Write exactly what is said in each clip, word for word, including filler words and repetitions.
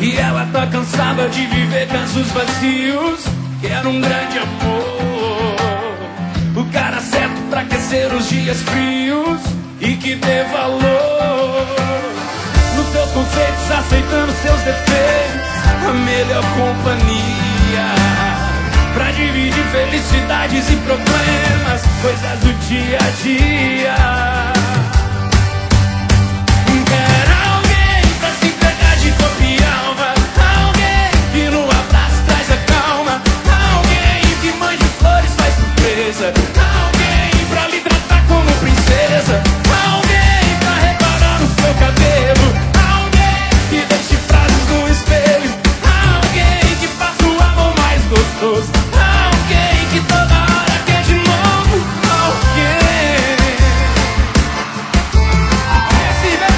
E ela tá cansada de viver casos vazios. Quer um grande amor, o cara certo pra aquecer os dias frios e que dê valor nos seus conceitos, aceitando seus defeitos. A melhor companhia pra dividir felicidades e problemas, coisas do dia a dia. Quer alguém pra se entregar de corpo e alma, alguém que no abraço traz a calma, alguém que mande flores, faz surpresa, alguém pra lhe tratar como princesa, alguém pra reparar no seu cabelo, alguém que deixe frases no espelho, alguém que faça o amor mais gostoso, alguém que toda hora quer de novo, alguém. É assim, velho.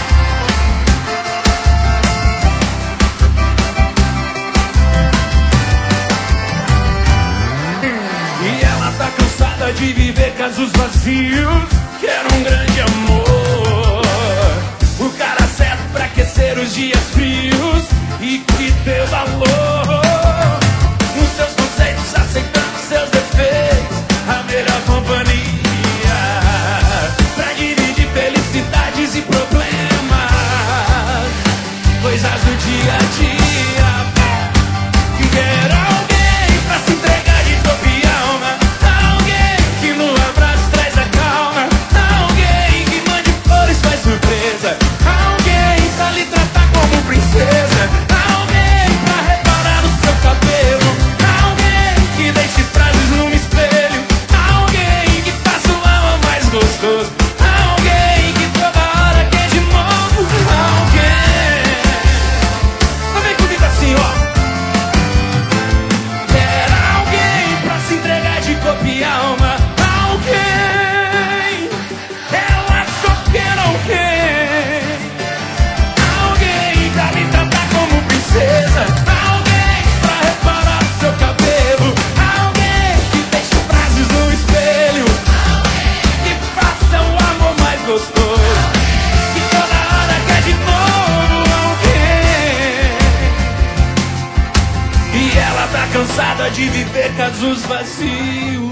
E ela tá cansada de viver casos vazios. Quer um grande amor, o cara certo pra aquecer os dias frios e que dê valor nos seus conceitos, aceitando seus defeitos. A melhor companhia pra dividir felicidades e problemas, coisas do dia a dia. Quer alguém pra se entregar de corpo e alma, alguém que no abraço traz a calma, alguém que mande flores, faz surpresa, alguém pra lhe tratar como princesa, alguém pra reparar no seu cabelo, alguém que deixe frases no espelho, alguém que faça o amor mais gostoso, alguém que toda hora quer de novo, alguém. Então vem comigo assim, ó. Quer alguém pra se entregar de corpo e alma, alguém. Ela só quer alguém, alguém pra lhe tratar como princesa, alguém pra reparar no seu cabelo, alguém que deixe frases no espelho, que faça o amor mais gostoso, que toda hora quer de novo alguém. E ela tá cansada de viver casos vazios.